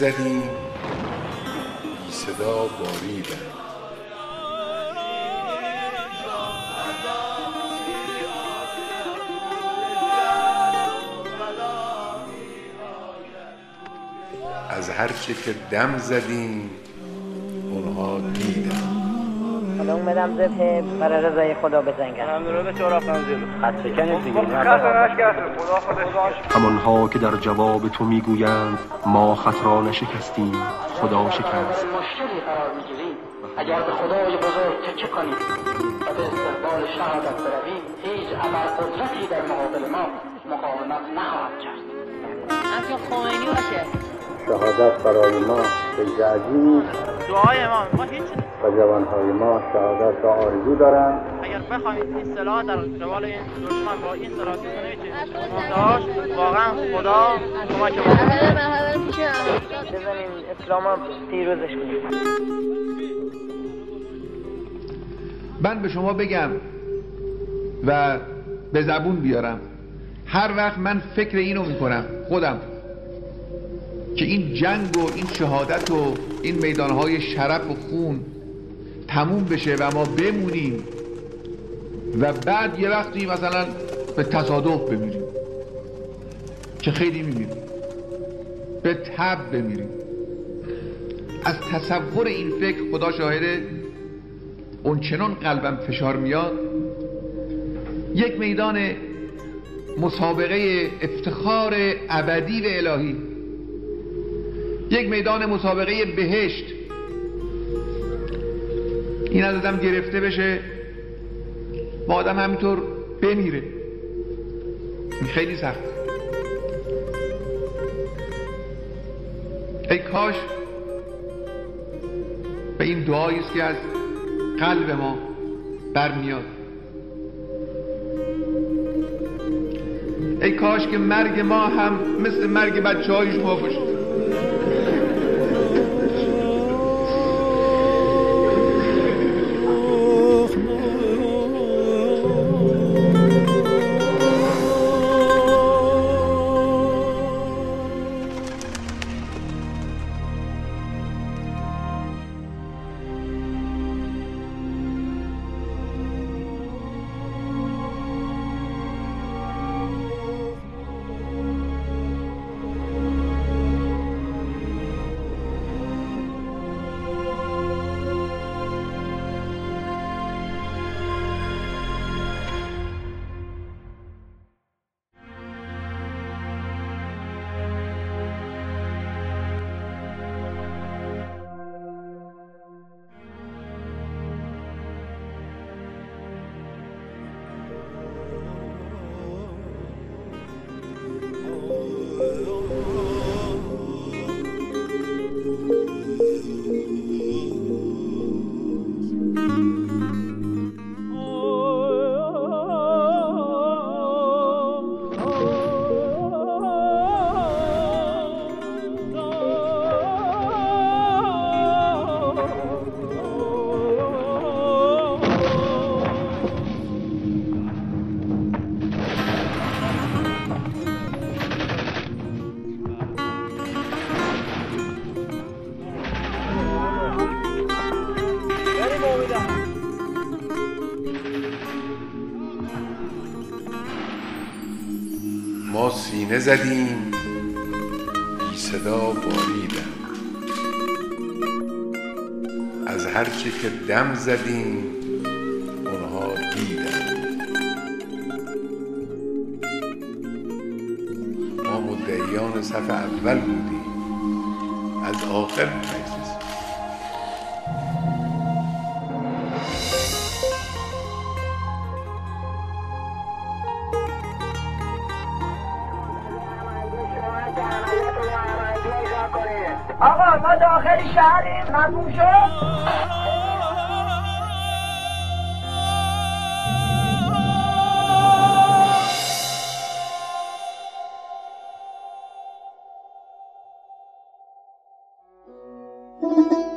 زدیم بی صدا باریدن. از هرچه که دم زدیم اونها دیدن. حالا اومدم زبه برای رضای خدا بزنگن. ممنون به شورا فنزیل. خط بکنید دیگه. همانها که در جواب تو میگویند ما خط را نشکستیم خدا شکست. مشکلی قرار میگیریم اگر به خدای بزرگ تکیه کنیم و به استقبال شهادت برویم هیچ ابرقدرتی در مقابل ما مقاومت نخواهد کرد. همچون خمینی باشه. شهادت برای ما فیض عظیم دعای ما هیچ و جوانهای ما شهادت را آرزو دارند. اگر بخوایم این سلاح در قبال این دشمن با این سلاح کنیم داشت واقعا خدا کمک ما بزنیم اسلام هم پیروزش کنیم. من به شما بگم و به زبون بیارم، هر وقت من فکر اینو میکنم خودم که این جنگ و این شهادت و این میدانهای شرف و خون تموم بشه و ما بمونیم و بعد یه وقتی مثلا به تصادف بمیریم که خیلی میمیریم، به تب بمیریم، از تصور این فکر خدا شاهده اون چنان قلبم فشار میاد. یک میدان مسابقه افتخار ابدی و الهی، یک میدان مسابقه بهشت، این از آدم گرفته بشه و آدم همینطور بمیره، این خیلی سخت. ای کاش به این دعایی است که از قلب ما برمیاد، ای کاش که مرگ ما هم مثل مرگ بچه‌های شما باشه. ما سینه زدیم بی صدا باریدن. از هرچه که دم زدیم اونها دیدن. ما مدعیان صف اول بودیم، از آخر نگذشتیم. آقا ما داخل شهریم، ممنون شد. Thank you.